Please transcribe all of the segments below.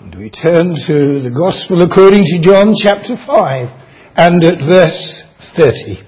We turn to the Gospel according to John chapter 5 and at verse 30.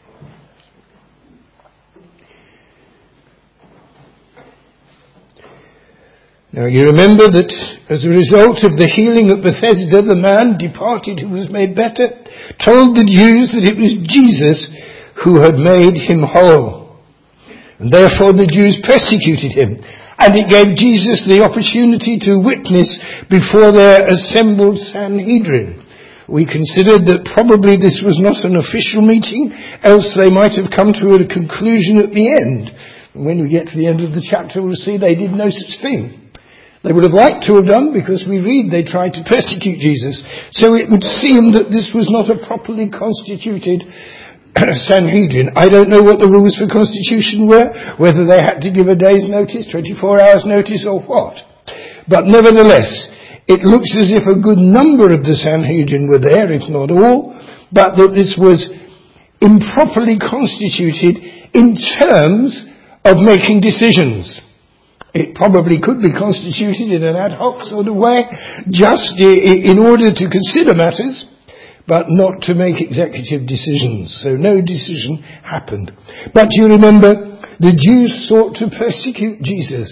Now you remember that as a result of the healing at Bethesda, the man departed who was made better, told the Jews that it was Jesus who had made him whole. And therefore the Jews persecuted him. And it gave Jesus the opportunity to witness before their assembled Sanhedrin. We considered that probably this was not an official meeting, else they might have come to a conclusion at the end. And when we get to the end of the chapter, we'll see they did no such thing. They would have liked to have done, because we read they tried to persecute Jesus. So it would seem that this was not a properly constituted Sanhedrin. I don't know what the rules for constitution were, whether they had to give a day's notice, 24 hours notice, or what. But nevertheless, it looks as if a good number of the Sanhedrin were there, if not all, but that this was improperly constituted in terms of making decisions. It probably could be constituted in an ad hoc sort of way, just in order to consider matters, but not to make executive decisions. So no decision happened. But you remember, the Jews sought to persecute Jesus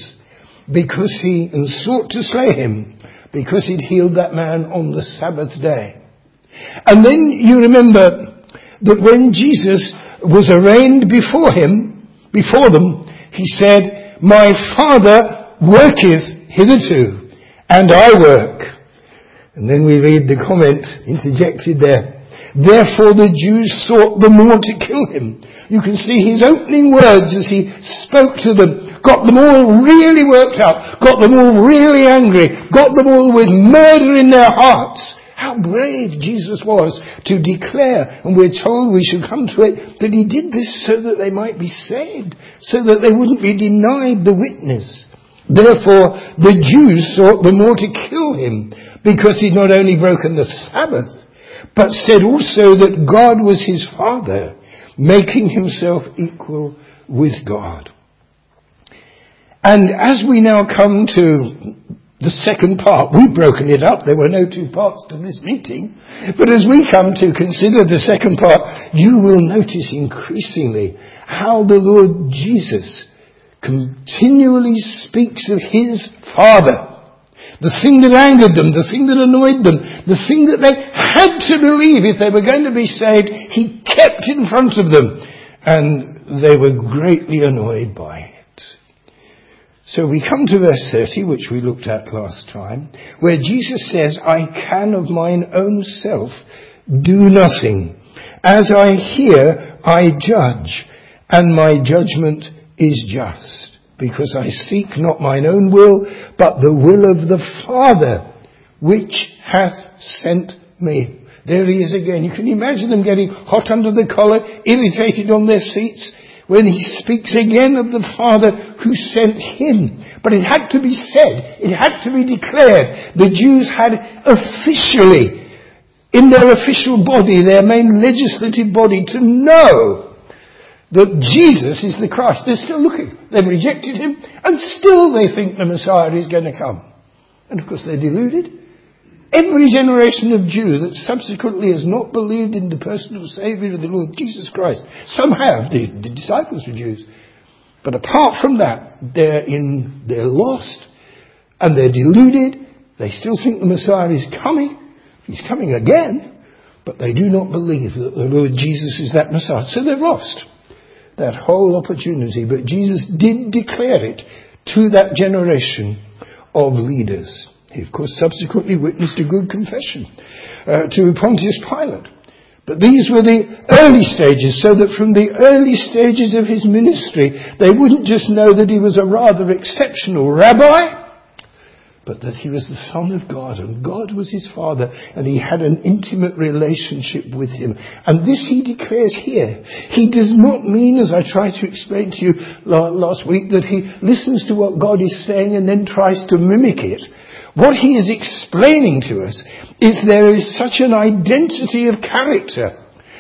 and sought to slay him because he'd healed that man on the Sabbath day. And then you remember that when Jesus was arraigned before them, he said, "My Father worketh hitherto, and I work." And then we read the comment interjected there. Therefore the Jews sought the more to kill him. You can see his opening words as he spoke to them, got them all really worked up, got them all really angry, got them all with murder in their hearts. How brave Jesus was to declare, and we're told we should come to it, that he did this so that they might be saved, so that they wouldn't be denied the witness. Therefore the Jews sought the more to kill him, because he'd not only broken the Sabbath, but said also that God was his Father, making himself equal with God. And as we now come to the second part, we've broken it up. There were no two parts to this meeting. But as we come to consider the second part, you will notice increasingly how the Lord Jesus continually speaks of his Father. The thing that angered them, the thing that annoyed them, the thing that they had to believe if they were going to be saved, he kept in front of them. And they were greatly annoyed by it. So we come to verse 30, which we looked at last time, where Jesus says, "I can of mine own self do nothing. As I hear, I judge, and my judgment is just. Because I seek not mine own will, but the will of the Father, which hath sent me." There he is again. You can imagine them getting hot under the collar, irritated on their seats, when he speaks again of the Father who sent him. But it had to be said. It had to be declared. The Jews had officially, in their official body, their main legislative body, to know that Jesus is the Christ. They're still looking. They've rejected him, and still they think the Messiah is going to come. And of course they're deluded. Every generation of Jew that subsequently has not believed in the personal Saviour of the Lord Jesus Christ, some have, the disciples were Jews. But apart from that, they're lost, and they're deluded. They still think the Messiah is coming. He's coming again, but they do not believe that the Lord Jesus is that Messiah. So they're lost. That whole opportunity. But Jesus did declare it to that generation of leaders. He, of course, subsequently witnessed a good confession to Pontius Pilate. But these were the early stages, so that from the early stages of his ministry, they wouldn't just know that he was a rather exceptional rabbi, but that he was the Son of God, and God was his Father, and he had an intimate relationship with him. And this he declares here. He does not mean, as I tried to explain to you last week, that he listens to what God is saying and then tries to mimic it. What he is explaining to us is there is such an identity of character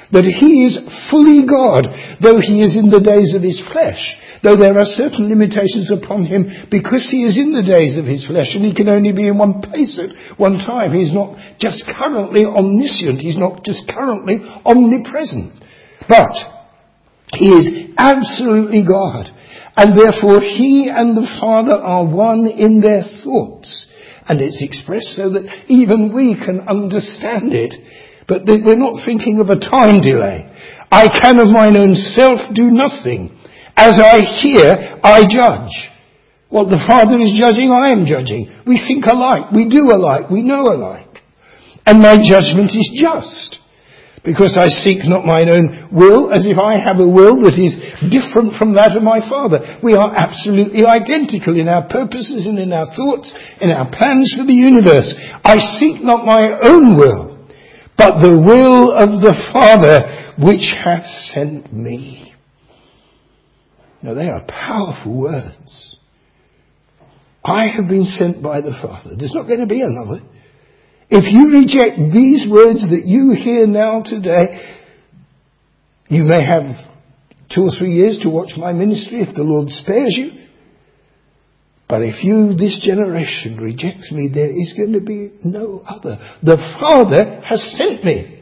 that he is fully God, though he is in the days of his flesh, though there are certain limitations upon him because he is in the days of his flesh and he can only be in one place at one time. He's not just currently omniscient, he's not just currently omnipresent, but he is absolutely God, and therefore he and the Father are one in their thoughts. And it's expressed so that even we can understand it, but that we're not thinking of a time delay. I can of mine own self do nothing. As I hear, I judge. What the Father is judging, I am judging. We think alike, we do alike, we know alike. And my judgment is just, because I seek not mine own will, as if I have a will that is different from that of my Father. We are absolutely identical in our purposes and in our thoughts, in our plans for the universe. I seek not my own will, but the will of the Father which hath sent me. Now they are powerful words. I have been sent by the Father. There's not going to be another. If you reject these words that you hear now today, you may have 2 or 3 years to watch my ministry if the Lord spares you. But if you, this generation, rejects me, there is going to be no other. The Father has sent me.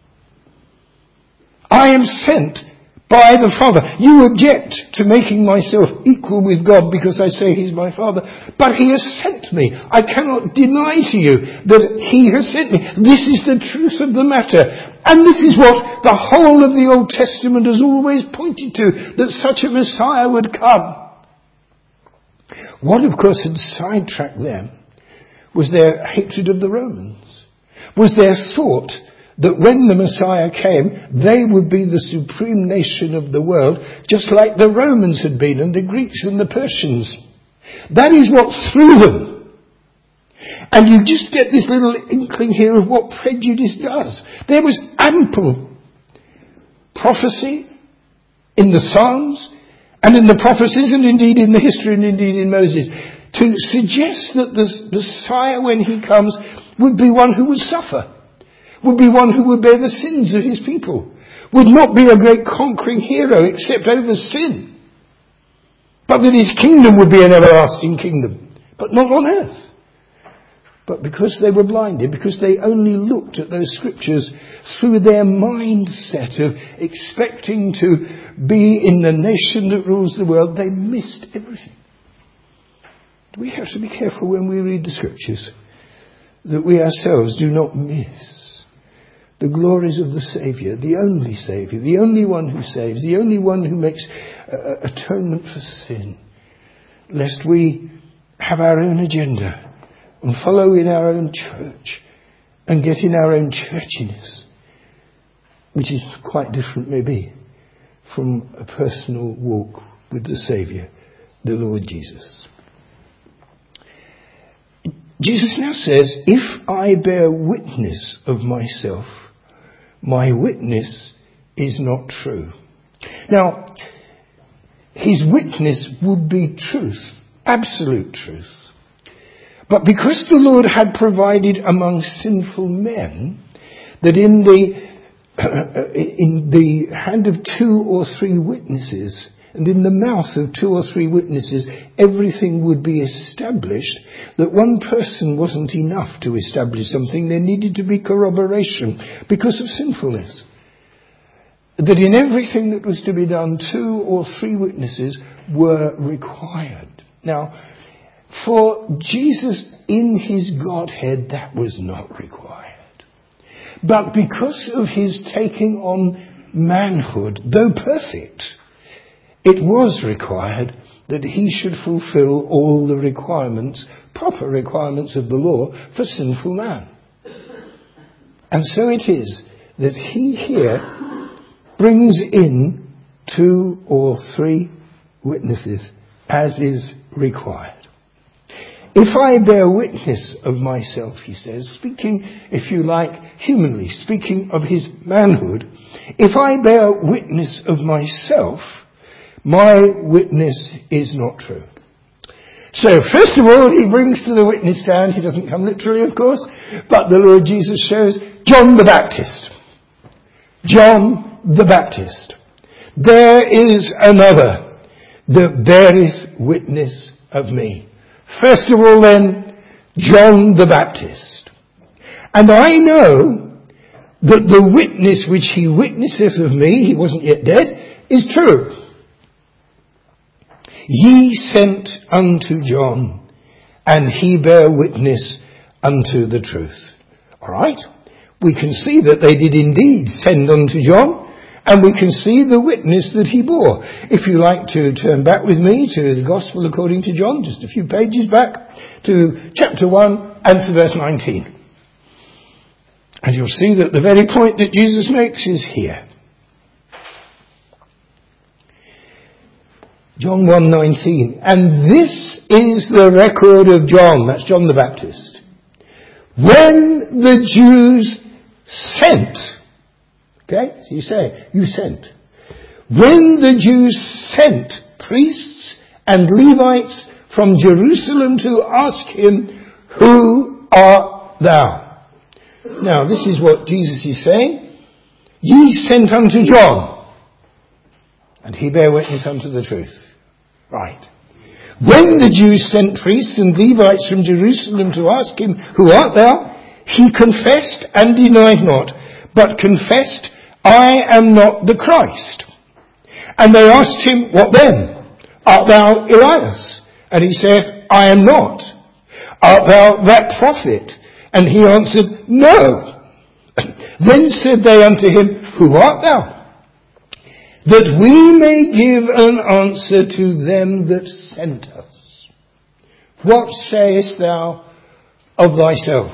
I am sent by the Father. You object to making myself equal with God because I say he's my Father, but he has sent me. I cannot deny to you that he has sent me. This is the truth of the matter. And this is what the whole of the Old Testament has always pointed to, that such a Messiah would come. What, of course, had sidetracked them was their hatred of the Romans, was their thought that when the Messiah came, they would be the supreme nation of the world, just like the Romans had been, and the Greeks and the Persians. That is what threw them. And you just get this little inkling here of what prejudice does. There was ample prophecy in the Psalms, and in the prophecies, and indeed in the history, and indeed in Moses, to suggest that the Messiah, when he comes, would be one who would suffer, would be one who would bear the sins of his people, would not be a great conquering hero except over sin, but that his kingdom would be an everlasting kingdom, but not on earth. But because they were blinded, because they only looked at those scriptures through their mindset of expecting to be in the nation that rules the world, they missed everything. We have to be careful when we read the scriptures that we ourselves do not miss the glories of the Saviour, the only one who saves, the only one who makes atonement for sin, lest we have our own agenda and follow in our own church and get in our own churchiness, which is quite different maybe from a personal walk with the Saviour, the Lord Jesus. Jesus now says, if I bear witness of myself, my witness is not true. Now, his witness would be truth, absolute truth. But because the Lord had provided among sinful men that in the hand of 2 or 3 witnesses, and in the mouth of 2 or 3 witnesses, everything would be established, that one person wasn't enough to establish something. There needed to be corroboration because of sinfulness. That in everything that was to be done, 2 or 3 witnesses were required. Now, for Jesus in his Godhead, that was not required. But because of his taking on manhood, though perfect, it was required that he should fulfill all the requirements, proper requirements of the law for sinful man. And so it is that he here brings in 2 or 3 witnesses as is required. If I bear witness of myself, he says, speaking, if you like, humanly, speaking of his manhood, if I bear witness of myself, my witness is not true. So, first of all, he brings to the witness stand, he doesn't come literally, of course, but the Lord Jesus shows John the Baptist. John the Baptist. There is another that beareth witness of me. First of all then, John the Baptist. And I know that the witness which he witnesseth of me, he wasn't yet dead, is true. Ye sent unto John, and he bare witness unto the truth. Alright? We can see that they did indeed send unto John, and we can see the witness that he bore. If you like to turn back with me to the Gospel according to John, just a few pages back, to chapter 1 and to verse 19. And you'll see that the very point that Jesus makes is here. John 1:19. And this is the record of John, that's John the Baptist. When the Jews sent, okay, so you say, you sent. When the Jews sent priests and Levites from Jerusalem to ask him, who art thou? Now, this is what Jesus is saying. Ye sent unto John, and he bare witness unto the truth. Right. When the Jews sent priests and Levites from Jerusalem to ask him, who art thou? He confessed and denied not, but confessed, I am not the Christ. And they asked him, what then? Art thou Elias? And he saith, I am not. Art thou that prophet? And he answered, no. Then said they unto him, who art thou? That we may give an answer to them that sent us. What sayest thou of thyself?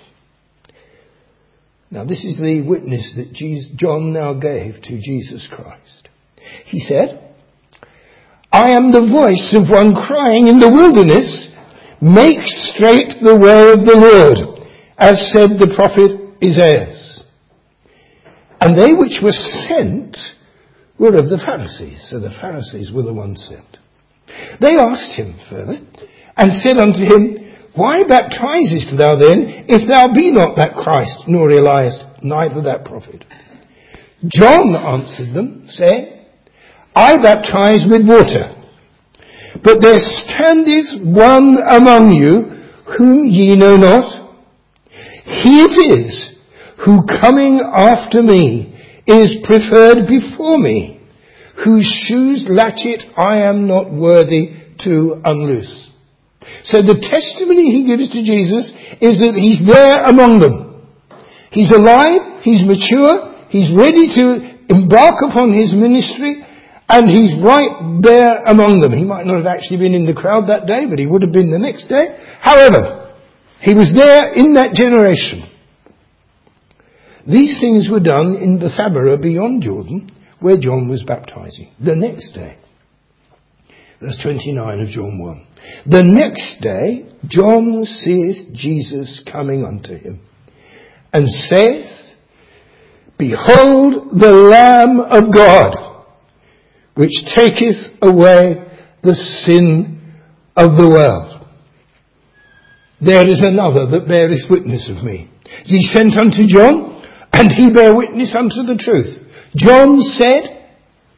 Now this is the witness that John now gave to Jesus Christ. He said, I am the voice of one crying in the wilderness, make straight the way of the Lord, as said the prophet Isaiah. And they which were sent were of the Pharisees. So the Pharisees were the ones sent. They asked him further, and said unto him, why baptizest thou then, if thou be not that Christ, nor Elias, neither that prophet? John answered them, saying, I baptize with water, but there standeth one among you, whom ye know not. He it is, who coming after me is preferred before me, whose shoes latchet I am not worthy to unloose. So the testimony he gives to Jesus is that he's there among them. He's alive, he's mature, he's ready to embark upon his ministry, and he's right there among them. He might not have actually been in the crowd that day, but he would have been the next day. However, he was there in that generation. These things were done in Bethabara beyond Jordan, where John was baptizing. The next day. Verse 29 of John 1. The next day, John seeth Jesus coming unto him, and saith, behold the Lamb of God, which taketh away the sin of the world. There is another that beareth witness of me. Ye sent unto John, and he bare witness unto the truth. John said,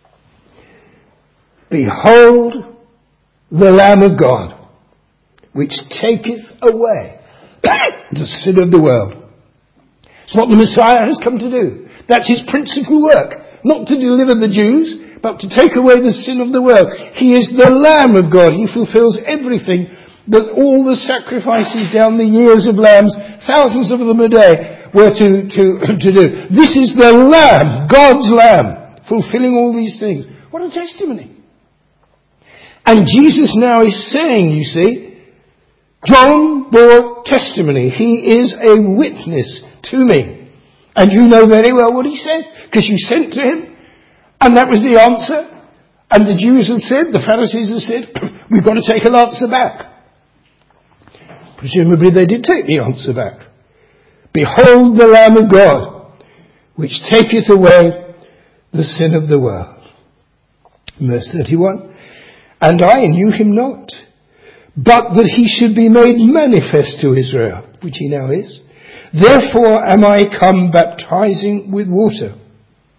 behold the Lamb of God, which taketh away the sin of the world. It's what the Messiah has come to do. That's his principal work. Not to deliver the Jews, but to take away the sin of the world. He is the Lamb of God. He fulfills everything that all the sacrifices down the years of lambs, thousands of them a day, were to do. This is the Lamb, God's Lamb, fulfilling all these things. What a testimony. And Jesus now is saying, you see, John bore testimony. He is a witness to me. And you know very well what he said, because you sent to him, and that was the answer. And the Jews had said, the Pharisees had said, we've got to take an answer back. Presumably they did take the answer back. Behold the Lamb of God, which taketh away the sin of the world. Verse 31. And I knew him not, but that he should be made manifest to Israel, which he now is. Therefore am I come baptizing with water.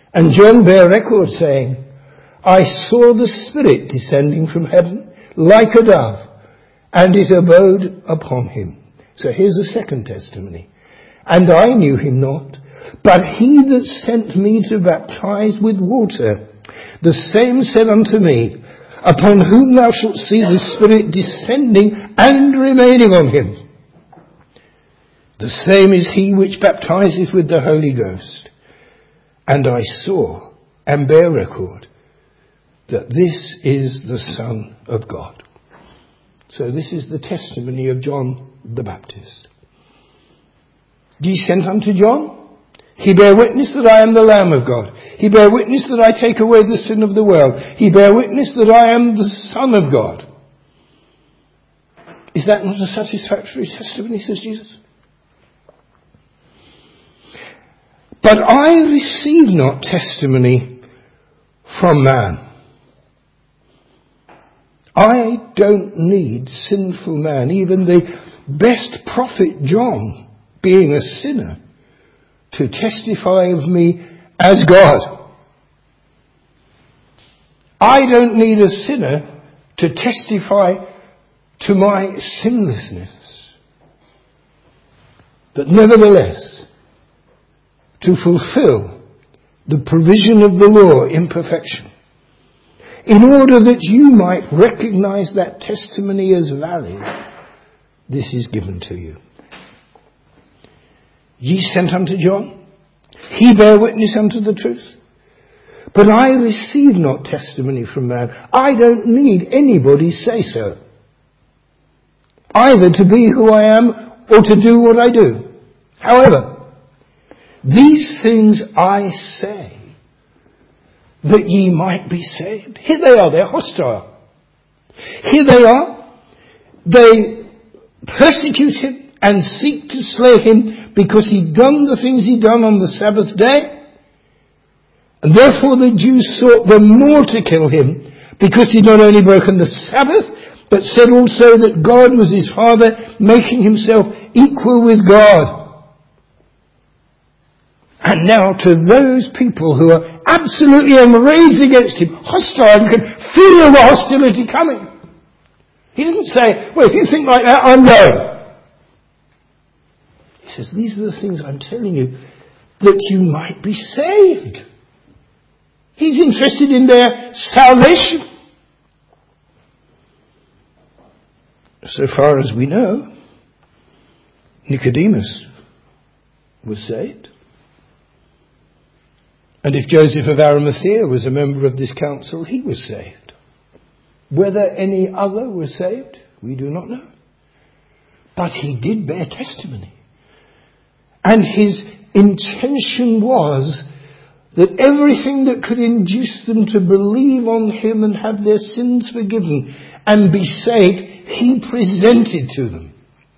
And John bare record, saying, I saw the Spirit descending from heaven like a dove, and it abode upon him. So here's a second testimony. And I knew him not, but he that sent me to baptize with water, the same said unto me, upon whom thou shalt see the Spirit descending and remaining on him. The same is he which baptizeth with the Holy Ghost. And I saw and bear record that this is the Son of God. So this is the testimony of John the Baptist. Ye sent unto John? He bare witness that I am the Lamb of God. He bare witness that I take away the sin of the world. He bare witness that I am the Son of God. Is that not a satisfactory testimony, says Jesus? But I receive not testimony from man. I don't need sinful man, even the best prophet John, being a sinner, to testify of me as God. I don't need a sinner to testify to my sinlessness. But nevertheless, to fulfill the provision of the law in perfection, in order that you might recognize that testimony as valid, this is given to you. Ye sent unto John, he bare witness unto the truth. But I receive not testimony from man. I don't need anybody's say so, either to be who I am or to do what I do. However, these things I say, that ye might be saved. Here they are, they're hostile. Here they are, they persecute him and seek to slay him because he'd done the things he'd done on the Sabbath day. And therefore the Jews sought the more to kill him because he'd not only broken the Sabbath, but said also that God was his Father, making himself equal with God. And now to those people who are absolutely enraged against him, hostile, you can feel the hostility coming. He doesn't say, well, if you think like that, I'm going. He says, these are the things I'm telling you, that you might be saved. He's interested in their salvation. So far as we know, Nicodemus was saved. And if Joseph of Arimathea was a member of this council, he was saved. Whether any other was saved, we do not know. But he did bear testimony. And his intention was that everything that could induce them to believe on him and have their sins forgiven and be saved, he presented to them.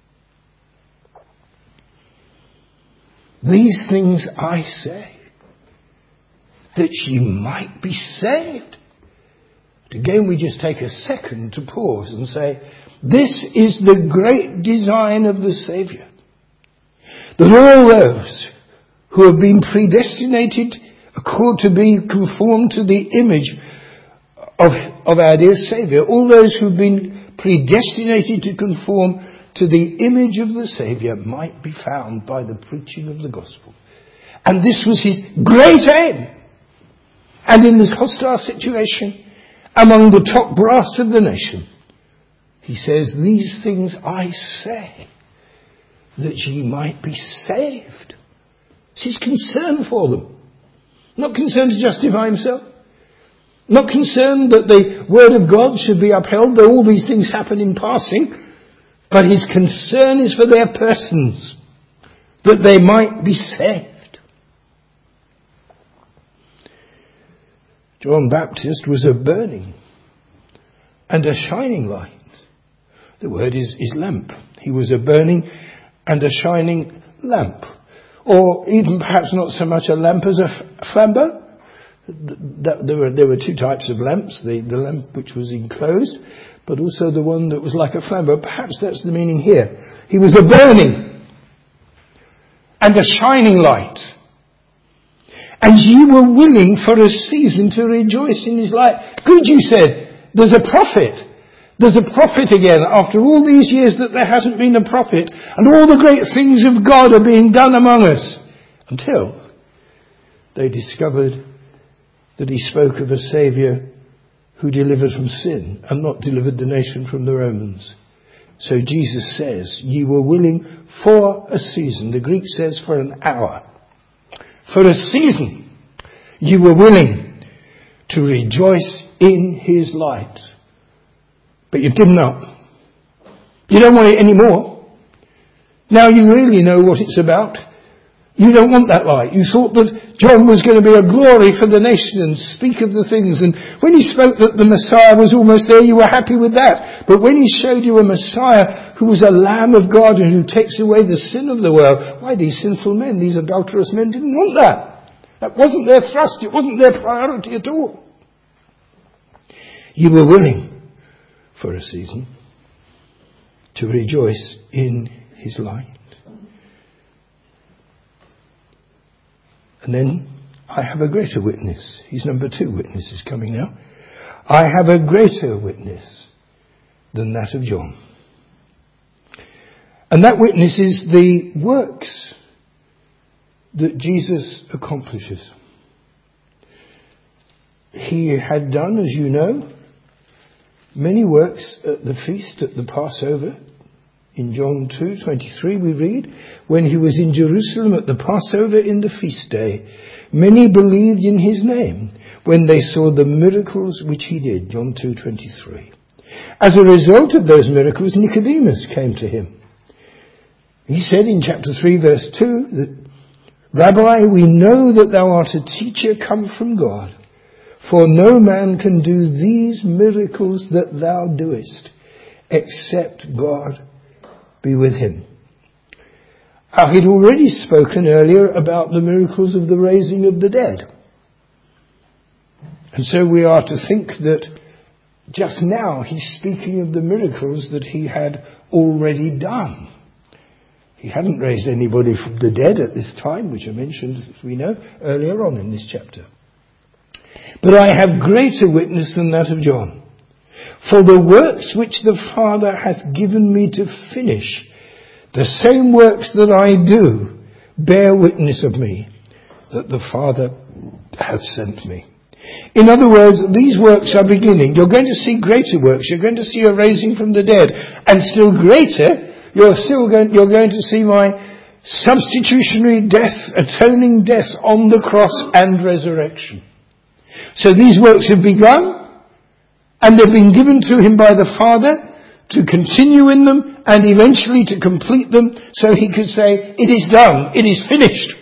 These things I say, that ye might be saved. Again, we just take a second to pause and say, this is the great design of the Saviour. That all those who have been predestinated to be conformed to the image of our dear Saviour, all those who have been predestinated to conform to the image of the Saviour might be found by the preaching of the gospel. And this was his great aim. And in this hostile situation, among the top brass of the nation, he says, these things I say, that ye might be saved. It's his concern for them. Not concerned to justify himself. Not concerned that the word of God should be upheld, though all these things happen in passing. But his concern is for their persons, that they might be saved. John Baptist was a burning and a shining light. The word is lamp. He was a burning and a shining lamp. Or even perhaps not so much a lamp as a flambeau. There were two types of lamps. The lamp which was enclosed, but also the one that was like a flambeau. Perhaps that's the meaning here. He was a burning and a shining light. And ye were willing for a season to rejoice in his light. Good, you said. There's a prophet. There's a prophet again. After all these years that there hasn't been a prophet. And all the great things of God are being done among us. Until they discovered that he spoke of a Saviour who delivered from sin and not delivered the nation from the Romans. So Jesus says, ye were willing for a season. The Greek says for an hour. For a season, you were willing to rejoice in his light. But you've given up. You don't want it anymore. Now you really know what it's about. You don't want that light. You thought that John was going to be a glory for the nation and speak of the things. And when he spoke that the Messiah was almost there, you were happy with that. But when he showed you a Messiah who was a Lamb of God and who takes away the sin of the world, why, these sinful men, these adulterous men didn't want that. That wasn't their thrust. It wasn't their priority at all. You were willing for a season to rejoice in his light. And then I have a greater witness. He's number 2 witness is coming now. I have a greater witness than that of John. And that witness is the works that Jesus accomplishes. He had done, as you know, many works at the feast, at the Passover. In John 2:23 we read, when he was in Jerusalem at the Passover in the feast day, many believed in his name when they saw the miracles which he did. John 2:23. As a result of those miracles, Nicodemus came to him. He said in chapter 3 verse 2 that, Rabbi, we know that thou art a teacher come from God, for no man can do these miracles that thou doest, except God be with him. I had already spoken earlier about the miracles of the raising of the dead. And so we are to think that just now he's speaking of the miracles that he had already done. He hadn't raised anybody from the dead at this time, which I mentioned, as we know, earlier on in this chapter. But I have greater witness than that of John. For the works which the Father hath given me to finish, the same works that I do, bear witness of me, that the Father hath sent me. In other words, these works are beginning. You're going to see greater works. You're going to see a raising from the dead. And still greater, you're going to see my substitutionary death, atoning death on the cross and resurrection. So these works have begun, and they've been given to him by the Father to continue in them and eventually to complete them, so he could say, it is done, it is finished.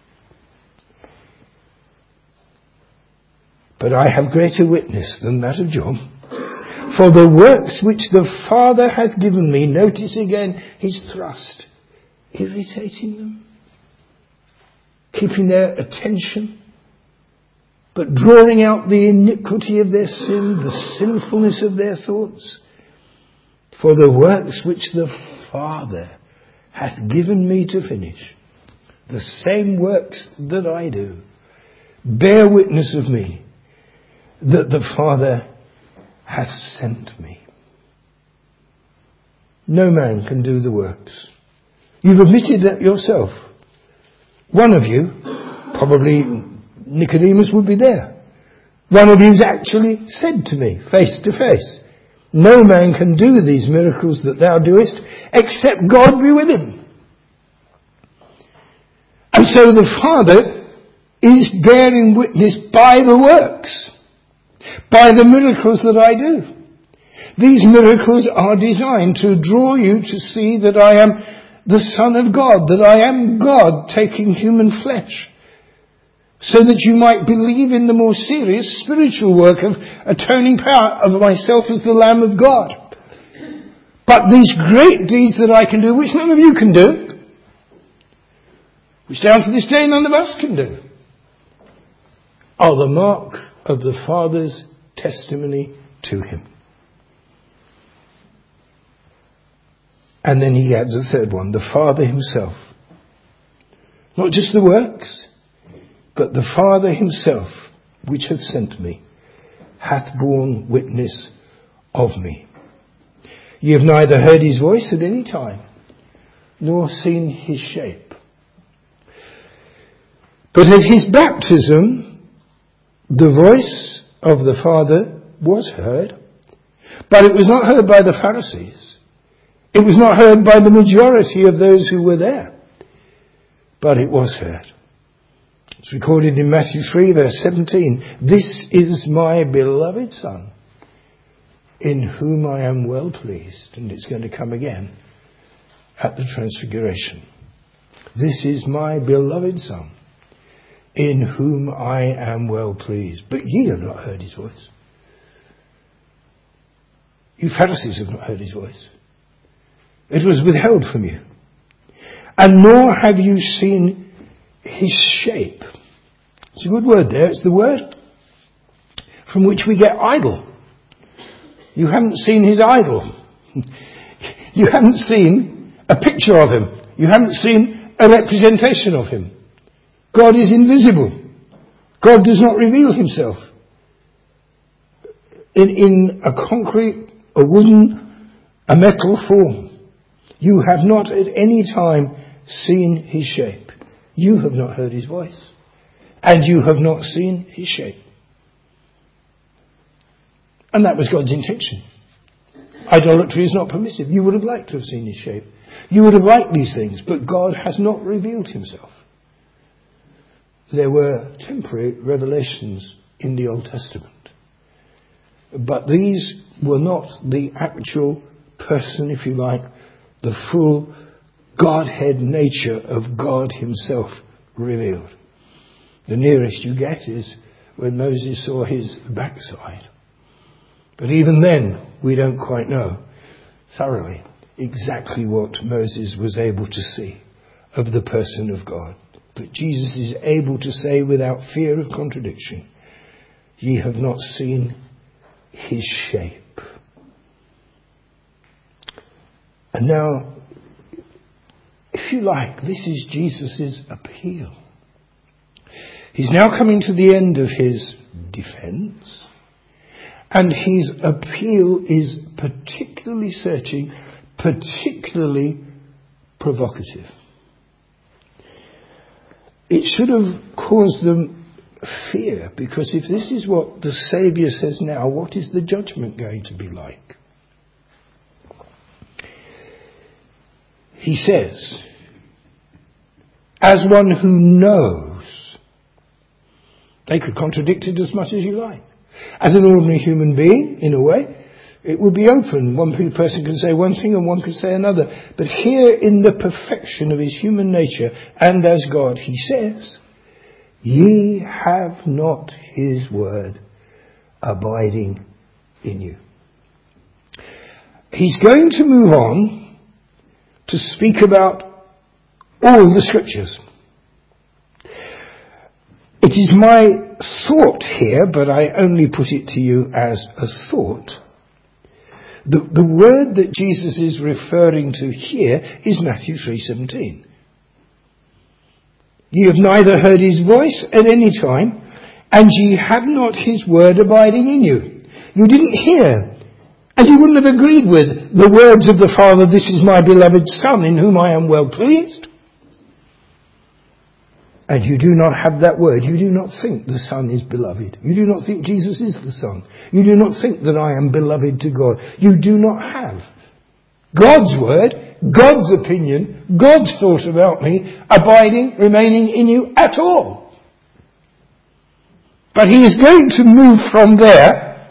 But I have greater witness than that of John. For the works which the Father hath given me, notice again his thrust, irritating them, keeping their attention, but drawing out the iniquity of their sin, the sinfulness of their thoughts. For the works which the Father hath given me to finish, the same works that I do, bear witness of me, that the Father hath sent me. No man can do the works. You've admitted that yourself. One of you, probably Nicodemus, would be there. One of you's actually said to me, face to face, no man can do these miracles that thou doest, except God be with him. And so the Father is bearing witness by the works, by the miracles that I do. These miracles are designed to draw you to see that I am the Son of God, that I am God taking human flesh, so that you might believe in the more serious spiritual work of atoning power of myself as the Lamb of God. But these great deeds that I can do, which none of you can do, which down to this day none of us can do, are the mark of the Father's testimony to him. And then he adds a third one, the Father himself. Not just the works. but the Father himself, which hath sent me, hath borne witness of me. Ye have neither heard his voice at any time, nor seen his shape. But at his baptism, the voice of the Father was heard, but it was not heard by the Pharisees. It was not heard by the majority of those who were there, but it was heard. It's recorded in Matthew 3, verse 17. This is my beloved Son, in whom I am well pleased. And it's going to come again at the Transfiguration. This is my beloved Son, in whom I am well pleased. But ye have not heard his voice. You Pharisees have not heard his voice. It was withheld from you. And nor have you seen his shape. It's a good word there. It's the word from which we get idol. You haven't seen his idol. You haven't seen a picture of him. You haven't seen a representation of him. God is invisible. God does not reveal himself in a concrete, a wooden, a metal form. You have not at any time seen his shape. You have not heard his voice. And you have not seen his shape. And that was God's intention. Idolatry is not permissive. You would have liked to have seen his shape. You would have liked these things, but God has not revealed himself. There were temporary revelations in the Old Testament. But these were not the actual person, if you like, the full Godhead nature of God himself revealed. The nearest you get is when Moses saw his backside. But even then, we don't quite know thoroughly exactly what Moses was able to see of the person of God. But Jesus is able to say without fear of contradiction, ye have not seen his shape. And now, if you like, this is Jesus' appeal. He's now coming to the end of his defense, and his appeal is particularly searching, particularly provocative. It should have caused them fear, because if this is what the Saviour says now, what is the judgment going to be like? He says, as one who knows. They could contradict it as much as you like. As an ordinary human being, in a way, it would be open. One person can say one thing and one can say another. But here in the perfection of his human nature and as God, he says, ye have not his word abiding in you. He's going to move on to speak about all the scriptures. It is my thought here, but I only put it to you as a thought. The word that Jesus is referring to here is Matthew 3:17. Ye have neither heard his voice at any time, and ye have not his word abiding in you. You didn't hear, and you wouldn't have agreed with the words of the Father, this is my beloved Son, in whom I am well pleased. And you do not have that word. You do not think the Son is beloved. You do not think Jesus is the Son. You do not think that I am beloved to God. You do not have God's word, God's opinion, God's thought about me abiding, remaining in you at all. But he is going to move from there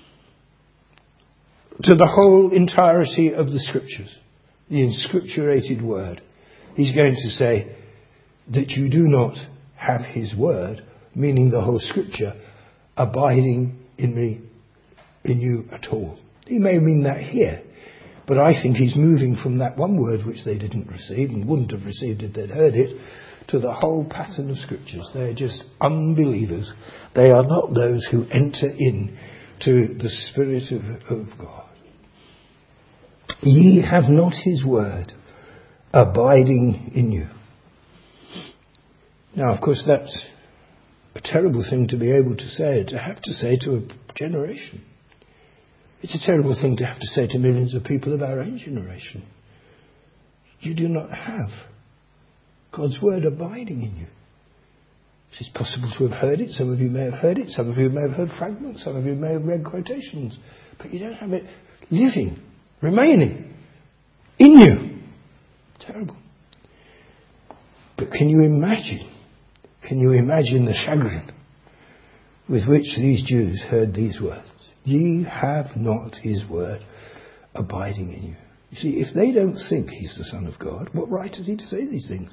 to the whole entirety of the scriptures, the inscripturated word. He's going to say that you do not have his word, meaning the whole scripture, abiding in me, in you at all. He may mean that here, but I think he's moving from that one word which they didn't receive and wouldn't have received if they'd heard it, to the whole pattern of scriptures. They're just unbelievers. They are not those who enter in to the Spirit of God. Ye have not his word abiding in you. Now, of course, that's a terrible thing to be able to say, to have to say to a generation. It's a terrible thing to have to say to millions of people of our own generation. You do not have God's word abiding in you. It's possible to have heard it. Some of you may have heard it. Some of you may have heard fragments. Some of you may have read quotations. But you don't have it living, remaining in you. Terrible. But can you imagine the chagrin with which these Jews heard these words? Ye have not his word abiding in you. You see, if they don't think he's the Son of God, what right has he to say these things?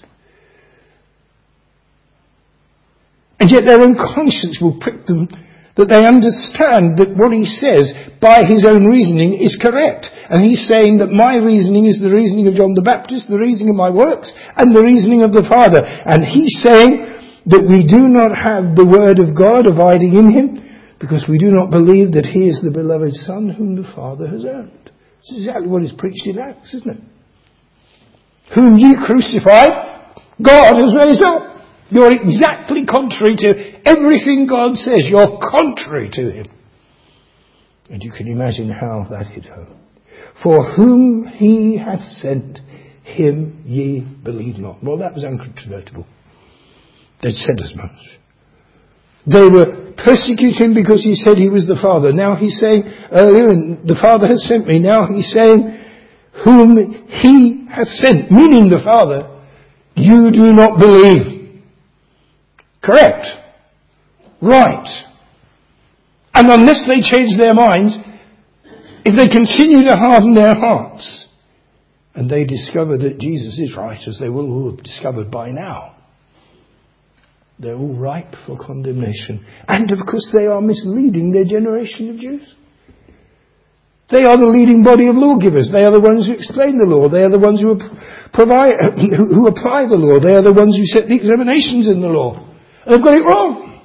And yet their own conscience will prick them that they understand that what he says by his own reasoning is correct. And he's saying that my reasoning is the reasoning of John the Baptist, the reasoning of my works, and the reasoning of the Father. And he's saying that we do not have the word of God abiding in him because we do not believe that he is the beloved Son whom the Father has owned. This is exactly what is preached in Acts, isn't it? Whom ye crucified, God has raised up. You're exactly contrary to everything God says. You're contrary to him. And you can imagine how that hit home. For whom he hath sent, him ye believe not. Well, that was uncontrovertible. They'd said as much. They were persecuting because he said he was the Father. Now he's saying, earlier, and the Father has sent me. Now he's saying, whom he hath sent, meaning the Father, you do not believe. Correct. Right. And unless they change their minds, if they continue to harden their hearts, and they discover that Jesus is right, as they will all have discovered by now, they're all ripe for condemnation. And of course they are misleading their generation of Jews. They are the leading body of lawgivers. They are the ones who explain the law. They are the ones who apply the law. They are the ones who set the examinations in the law. And they've got it wrong.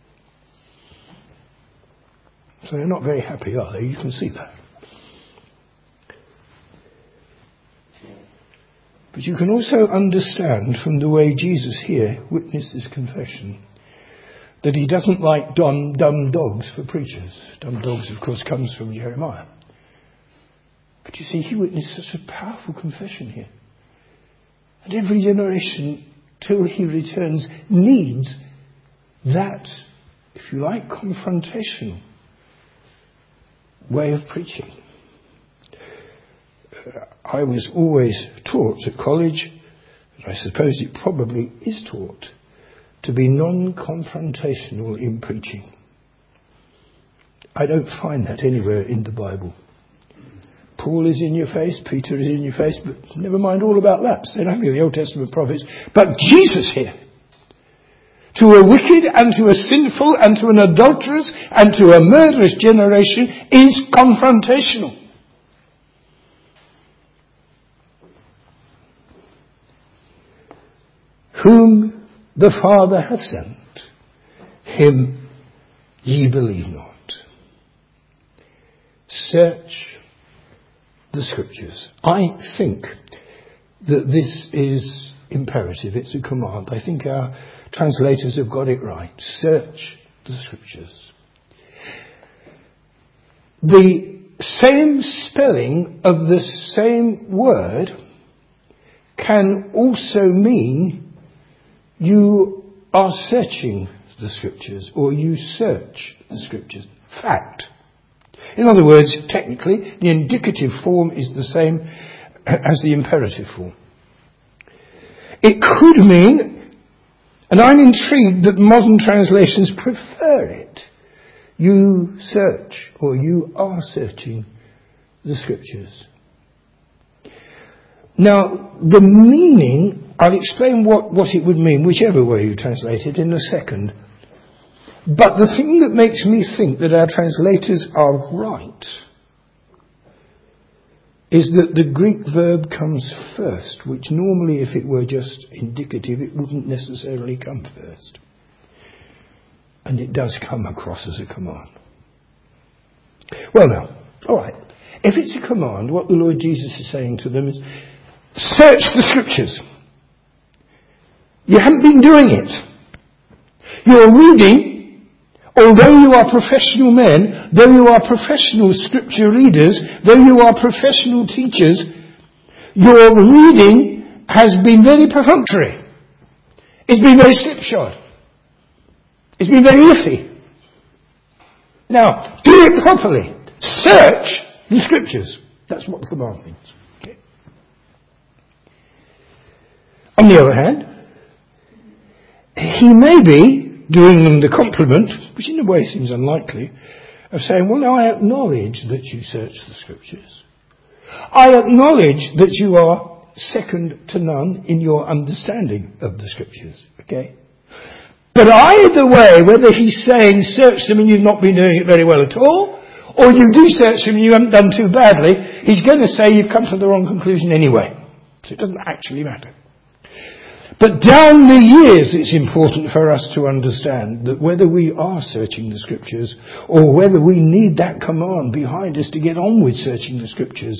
So they're not very happy, are they? You can see that. But you can also understand from the way Jesus here witnesses confession that he doesn't like dumb dogs for preachers. Dumb dogs, of course, comes from Jeremiah. But you see, he witnessed such a powerful confession here. And every generation, till he returns, needs that, if you like, confrontational way of preaching. I was always taught at college, and I suppose it probably is taught, to be non-confrontational in preaching. I don't find that anywhere in the Bible. Paul is in your face, Peter is in your face, but never mind all about that. Say nothing of the Old Testament prophets. But Jesus here, to a wicked and to a sinful and to an adulterous and to a murderous generation, is confrontational. Whom the Father hath sent, him ye believe not. Search the Scriptures. I think that this is imperative. It's a command. I think our translators have got it right. Search the Scriptures. The same spelling of the same word can also mean you are searching the Scriptures, or you search the Scriptures. Fact. In other words, technically, the indicative form is the same as the imperative form. It could mean, and I'm intrigued that modern translations prefer it, you search, or you are searching the Scriptures. Now, the meaning, I'll explain what it would mean, whichever way you translate it, in a second. But the thing that makes me think that our translators are right is that the Greek verb comes first, which normally, if it were just indicative, it wouldn't necessarily come first. And it does come across as a command. Well now, alright. If it's a command, what the Lord Jesus is saying to them is, search the Scriptures. You haven't been doing it. You're reading, although you are professional men, though you are professional scripture readers, though you are professional teachers, your reading has been very perfunctory. It's been very slipshod. It's been very iffy. Now, do it properly. Search the scriptures. That's what the command means. Okay. On the other hand, he may be doing them the compliment, which in a way seems unlikely, of saying, well, now I acknowledge that you search the scriptures. I acknowledge that you are second to none in your understanding of the scriptures. Okay? But either way, whether he's saying search them and you've not been doing it very well at all, or you do search them and you haven't done too badly, he's going to say you've come to the wrong conclusion anyway. So it doesn't actually matter. But down the years, it's important for us to understand that whether we are searching the scriptures or whether we need that command behind us to get on with searching the scriptures,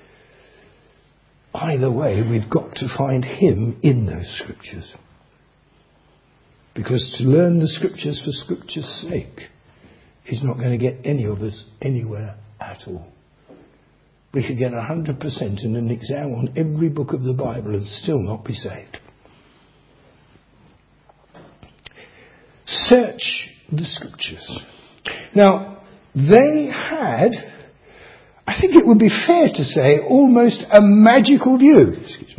either way, we've got to find him in those scriptures. Because to learn the scriptures for scripture's sake is not going to get any of us anywhere at all. We could get 100% in an exam on every book of the Bible and still not be saved. Search the scriptures. Now, they had, I think it would be fair to say, almost a magical view,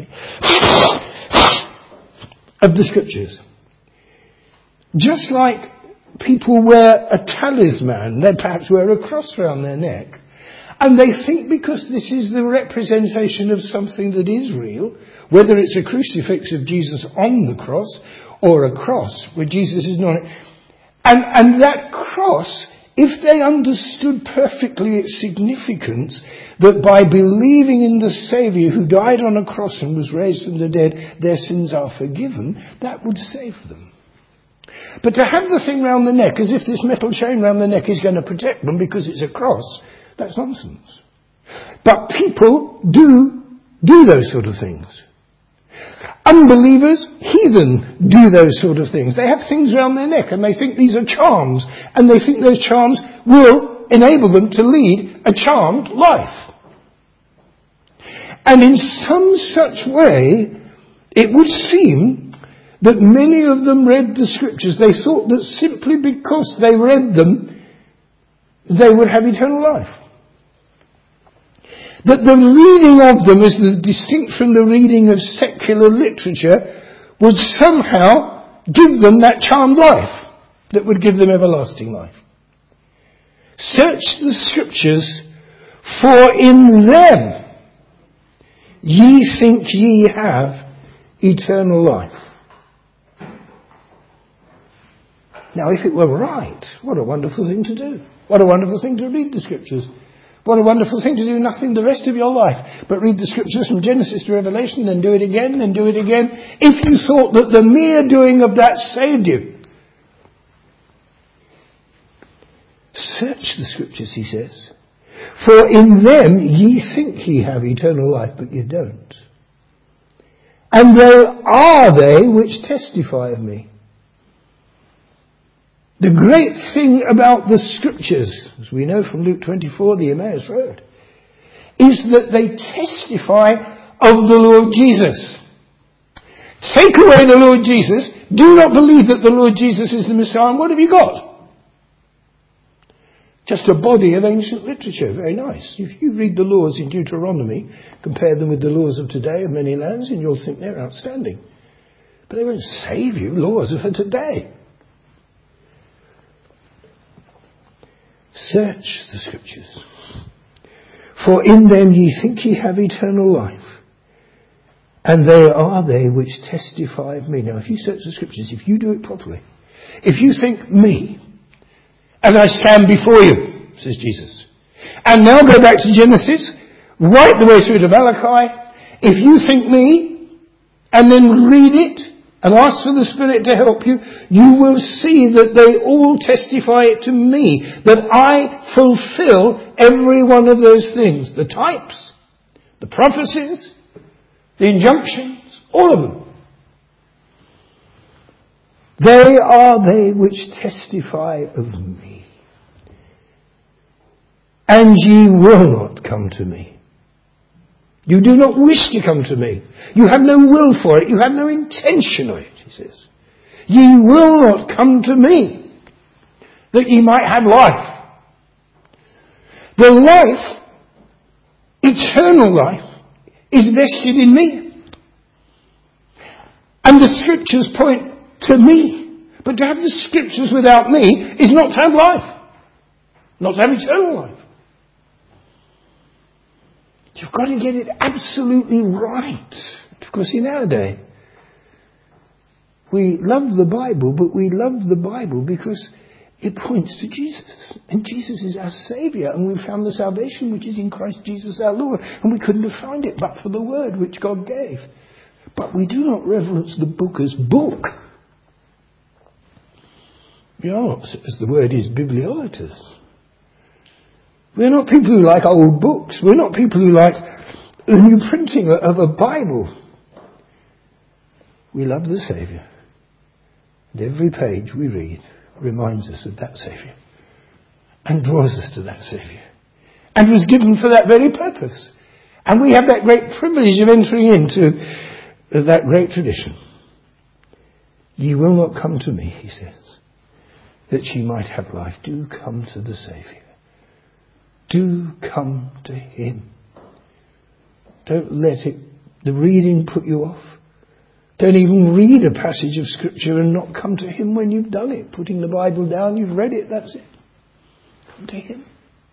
of the scriptures. Just like people wear a talisman, they perhaps wear a cross around their neck, and they think because this is the representation of something that is real, whether it's a crucifix of Jesus on the cross or a cross where Jesus is not, and that cross, if they understood perfectly its significance, that by believing in the Saviour who died on a cross and was raised from the dead, their sins are forgiven, that would save them. But to have the thing round the neck as if this metal chain round the neck is going to protect them because it's a cross, that's nonsense. But people do those sort of things. Unbelievers, heathen, do those sort of things. They have things around their neck and they think these are charms, and they think those charms will enable them to lead a charmed life. And in some such way, it would seem that many of them read the scriptures. They thought that simply because they read them, they would have eternal life. That the reading of them, as distinct from the reading of secular literature, would somehow give them that charmed life that would give them everlasting life. Search the scriptures, for in them ye think ye have eternal life. Now, if it were right, what a wonderful thing to do. What a wonderful thing to read the scriptures. What a wonderful thing to do nothing the rest of your life, but read the scriptures from Genesis to Revelation, then do it again, then do it again, if you thought that the mere doing of that saved you. Search the scriptures, he says, for in them ye think ye have eternal life, but ye don't. And they are they which testify of me. The great thing about the scriptures, as we know from Luke 24, the Emmaus Road, is that they testify of the Lord Jesus. Take away the Lord Jesus, do not believe that the Lord Jesus is the Messiah, and what have you got? Just a body of ancient literature, very nice. If you read the laws in Deuteronomy, compare them with the laws of today of many lands, and you'll think they're outstanding. But they won't save you, laws are for today. Search the scriptures, for in them ye think ye have eternal life, and they are they which testify of me. Now, if you search the scriptures, if you do it properly, if you think me, as I stand before you, says Jesus, and now go back to Genesis, right the way through to Malachi, if you think me, and then read it, and ask for the Spirit to help you, you will see that they all testify it to me, that I fulfill every one of those things. The types, the prophecies, the injunctions, all of them. They are they which testify of me. And ye will not come to me. You do not wish to come to me. You have no will for it. You have no intention of it, he says. Ye will not come to me, that ye might have life. The life, eternal life, is vested in me. And the scriptures point to me. But to have the scriptures without me is not to have life. Not to have eternal life. You've got to get it absolutely right. Of course, in our day, we love the Bible, but we love the Bible because it points to Jesus. And Jesus is our Saviour. And we've found the salvation which is in Christ Jesus our Lord. And we couldn't have found it but for the Word which God gave. But we do not reverence the book as book. We are, as the word is, bibliolaters. We're not people who like old books. We're not people who like the new printing of a Bible. We love the Saviour. And every page we read reminds us of that Saviour. And draws us to that Saviour. And was given for that very purpose. And we have that great privilege of entering into that great tradition. Ye will not come to me, he says, that ye might have life. Do come to the Saviour. Do come to him. Don't let the reading put you off. Don't even read a passage of scripture and not come to him when you've done it. Putting the Bible down, you've read it, that's it. Come to him.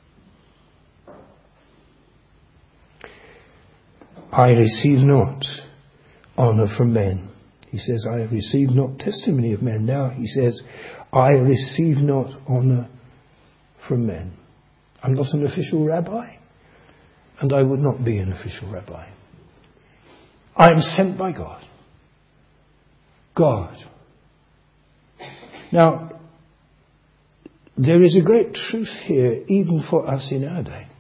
I receive not honour from men. He says, I receive not testimony of men. Now he says, I receive not honour from men. I'm not an official rabbi, and I would not be an official rabbi. I am sent by God. God. Now, there is a great truth here, even for us in our day.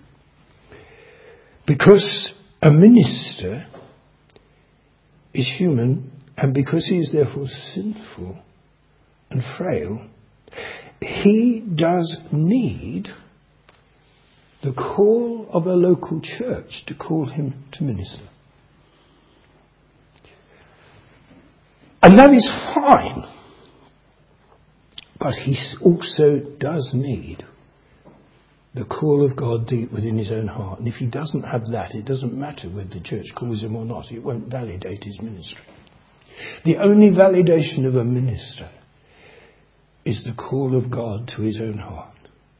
Because a minister is human, and because he is therefore sinful and frail, he does need the call of a local church to call him to minister. And that is fine. But he also does need the call of God deep within his own heart. And if he doesn't have that, it doesn't matter whether the church calls him or not. It won't validate his ministry. The only validation of a minister is the call of God to his own heart.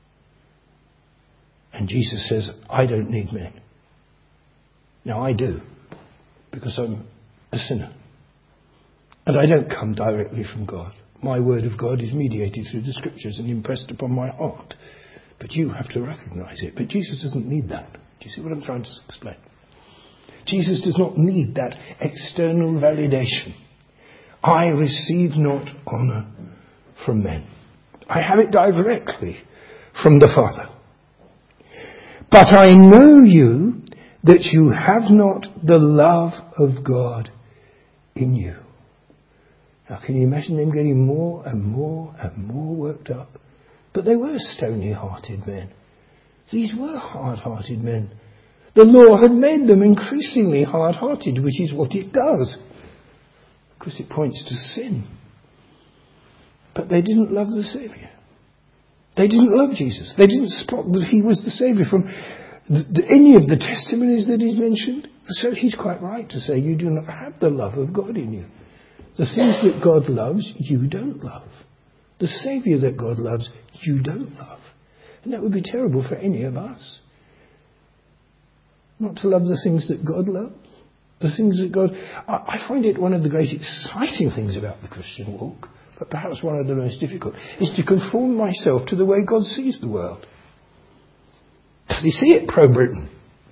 And Jesus says, I don't need men. Now I do, because I'm a sinner. And I don't come directly from God. My word of God is mediated through the scriptures and impressed upon my heart. But you have to recognize it. But Jesus doesn't need that. Do you see what I'm trying to explain? Jesus does not need that external validation. I receive not honour from men. I have it directly from the Father. But I know you, that you have not the love of God in you. Now can you imagine them getting more and more and more worked up? But they were stony-hearted men. These were hard-hearted men. The law had made them increasingly hard-hearted, which is what it does. Because it points to sin. But they didn't love the Saviour. They didn't love Jesus. They didn't spot that he was the Saviour from any of the testimonies that he's mentioned. So he's quite right to say you do not have the love of God in you. The things that God loves, you don't love. The Saviour that God loves, you don't love. And that would be terrible for any of us. Not to love the things that God loves. The things that God... I find it one of the great exciting things about the Christian walk, but perhaps one of the most difficult, is to conform myself to the way God sees the world. Does he see it pro-Britain?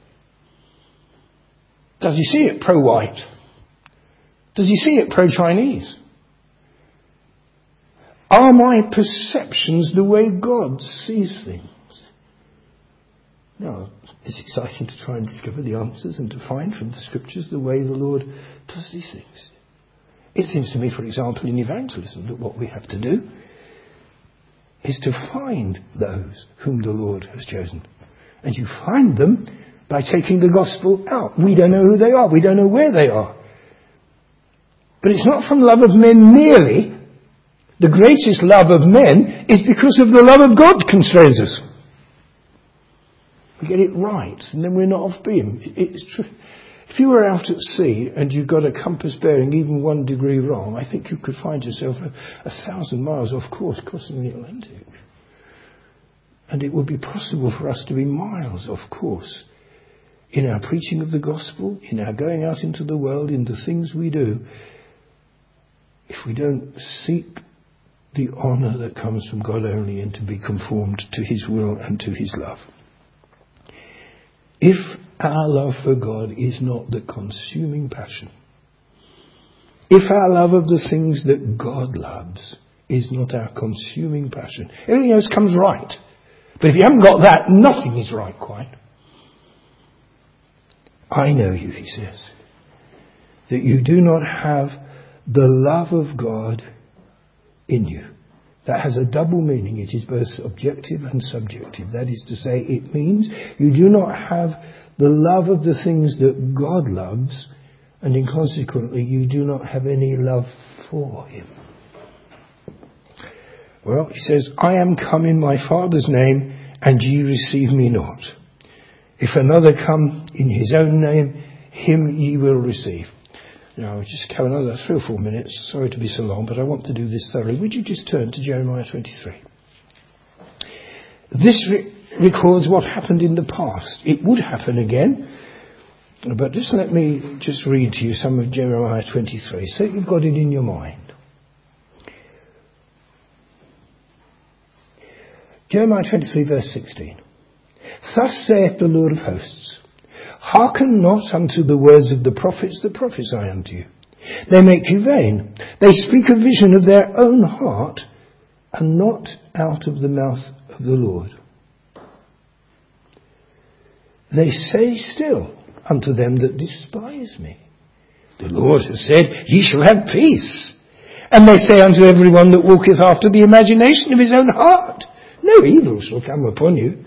Does he see it pro-white? Does he see it pro-Chinese? Are my perceptions the way God sees things? No, it's exciting to try and discover the answers and to find from the scriptures the way the Lord does these things. It seems to me, for example, in evangelism, that what we have to do is to find those whom the Lord has chosen. And you find them by taking the gospel out. We don't know who they are. We don't know where they are. But it's not from love of men merely. The greatest love of men is because of the love of God constrains us. We get it right, and then we're not off beam. It's true. If you were out at sea and you got a compass bearing even 1 degree wrong, I think you could find yourself 1,000 miles off course crossing the Atlantic. And it would be possible for us to be miles off course in our preaching of the gospel, in our going out into the world, in the things we do, if we don't seek the honour that comes from God only and to be conformed to His will and to His love. If our love for God is not the consuming passion, if our love of the things that God loves is not our consuming passion, everything else comes right. But if you haven't got that, nothing is right quite. I know you, he says, that you do not have the love of God in you. That has a double meaning. It is both objective and subjective. That is to say, it means you do not have the love of the things that God loves, and consequently you do not have any love for Him. Well, he says, I am come in my Father's name, and ye receive me not. If another come in his own name, him ye will receive. Now, I'll just have another 3 or 4 minutes. Sorry to be so long, but I want to do this thoroughly. Would you just turn to Jeremiah 23? This records what happened in the past. It would happen again, but just let me just read to you some of Jeremiah 23, so you've got it in your mind. Jeremiah 23 verse 16. Thus saith the Lord of hosts, hearken not unto the words of the prophets that prophesy unto you. They make you vain. They speak a vision of their own heart, and not out of the mouth of the Lord. They say still unto them that despise me, the Lord has said, ye shall have peace. And they say unto every one that walketh after the imagination of his own heart, no evil shall come upon you.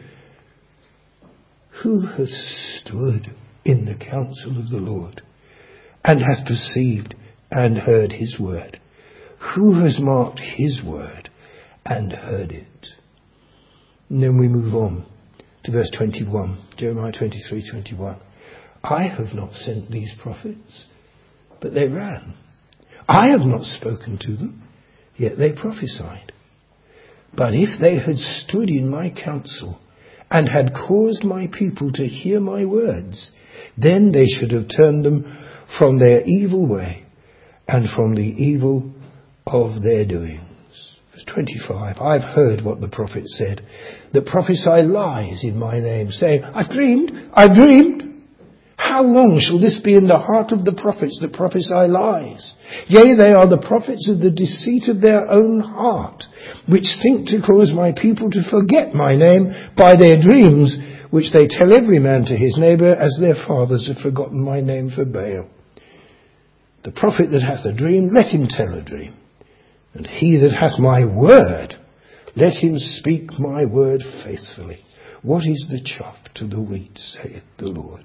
Who has stood in the counsel of the Lord, and hath perceived and heard his word? Who has marked his word and heard it? And then we move on to verse 21, Jeremiah 23:21. I have not sent these prophets, but they ran. I have not spoken to them, yet they prophesied. But if they had stood in my counsel, and had caused my people to hear my words, then they should have turned them from their evil way, and from the evil of their doings. Verse 25, I've heard what the prophet said, that prophesy lies in my name, saying, I've dreamed. How long shall this be in the heart of the prophets that prophesy lies? Yea, they are the prophets of the deceit of their own heart, which think to cause my people to forget my name by their dreams, which they tell every man to his neighbour, as their fathers have forgotten my name for Baal. The prophet that hath a dream, let him tell a dream. And he that hath my word, let him speak my word faithfully. What is the chaff to the wheat, saith the Lord?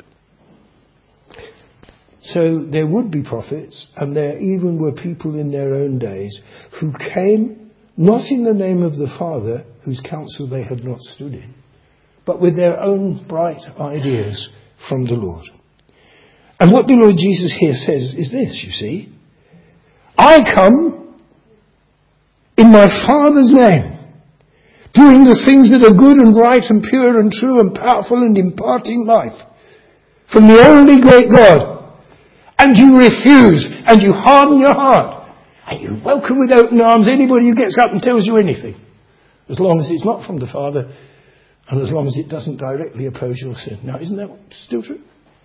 So there would be prophets, and there even were people in their own days who came not in the name of the Father, whose counsel they had not stood in, but with their own bright ideas from the Lord. And what the Lord Jesus here says is this, you see. I come in my Father's name, doing the things that are good and right and pure and true and powerful and imparting life from the only great God. And you refuse, and you harden your heart, and you welcome with open arms anybody who gets up and tells you anything, as long as it's not from the Father, and as long as it doesn't directly oppose your sin. Now, isn't that still true?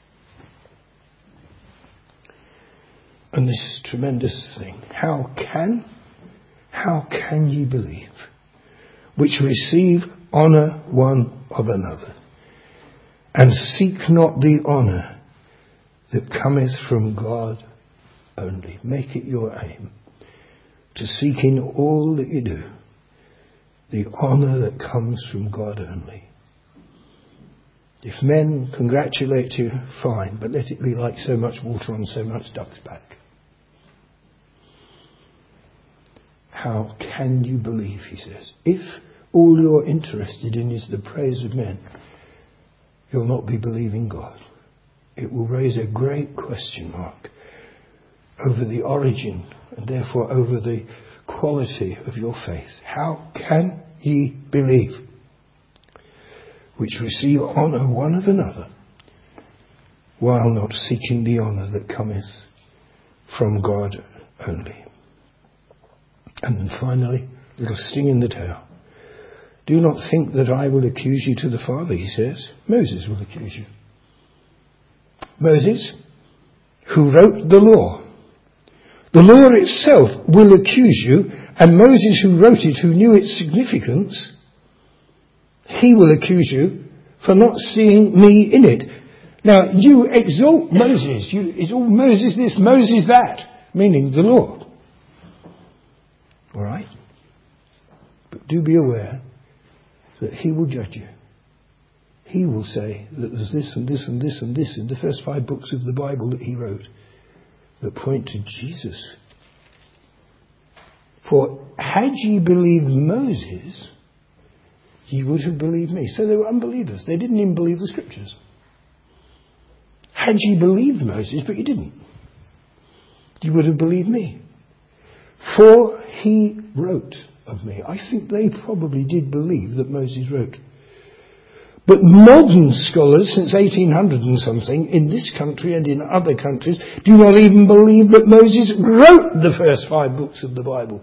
And this tremendous thing, how can ye believe, which receive honour one of another, and seek not the honour that cometh from God only. Make it your aim to seek in all that you do the honour that comes from God only. If men congratulate you, fine, but let it be like so much water on so much duck's back. How can you believe, he says, if all you're interested in is the praise of men, you'll not be believing God. It will raise a great question mark over the origin and therefore over the quality of your faith. How can ye believe, which receive honour one of another, while not seeking the honour that cometh from God only? And then finally, a little sting in the tail. Do not think that I will accuse you to the Father, he says. Moses will accuse you. Moses, who wrote the law. The law itself will accuse you, and Moses, who wrote it, who knew its significance, he will accuse you for not seeing me in it. Now, you exalt Moses. It's all Moses this, Moses that, meaning the law. All right? But do be aware that he will judge you. He will say that there's this and this and this and this in the first 5 books of the Bible that he wrote that point to Jesus. For had ye believed Moses, ye would have believed me. So they were unbelievers. They didn't even believe the scriptures. Had ye believed Moses, but you didn't, you would have believed me. For he wrote of me. I think they probably did believe that Moses wrote. But modern scholars, since 1800 and something, in this country and in other countries, do not even believe that Moses wrote the first 5 books of the Bible.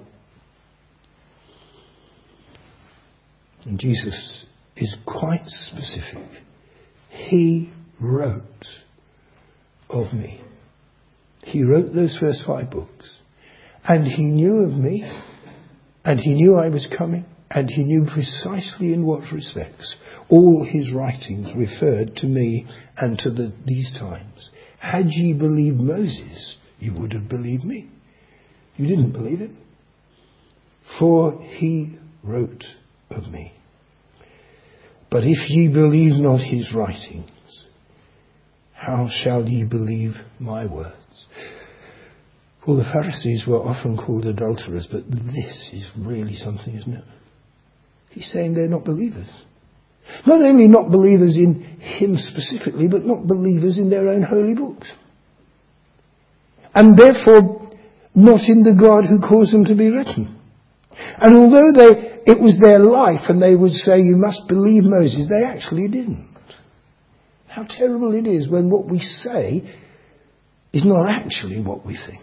And Jesus is quite specific. He wrote of me. He wrote those first 5 books. And he knew of me. And he knew I was coming. And he knew precisely in what respects all his writings referred to me and to these times. Had ye believed Moses, you would have believed me. You didn't believe it. For he wrote of me. But if ye believe not his writings, how shall ye believe my words? Well, the Pharisees were often called adulterers, but this is really something, isn't it? He's saying they're not believers. Not only not believers in him specifically, but not believers in their own holy books. And therefore not in the God who caused them to be written. And although it was their life and they would say you must believe Moses, they actually didn't. How terrible it is when what we say is not actually what we think.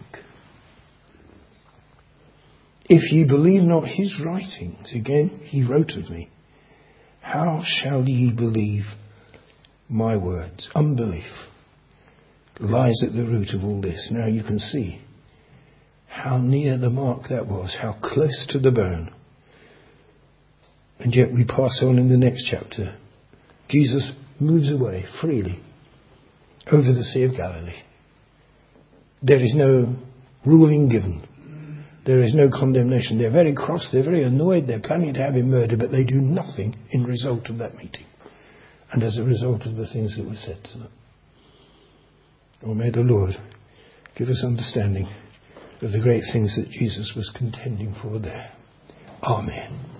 If ye believe not his writings, again, he wrote of me, how shall ye believe my words? Unbelief lies at the root of all this. Now you can see how near the mark that was, how close to the bone. And yet we pass on in the next chapter. Jesus moves away freely over the Sea of Galilee. There is no ruling given. There is no condemnation. They're very cross, they're very annoyed, they're planning to have him murdered, but they do nothing in result of that meeting and as a result of the things that were said to them. Oh, may the Lord give us understanding of the great things that Jesus was contending for there. Amen.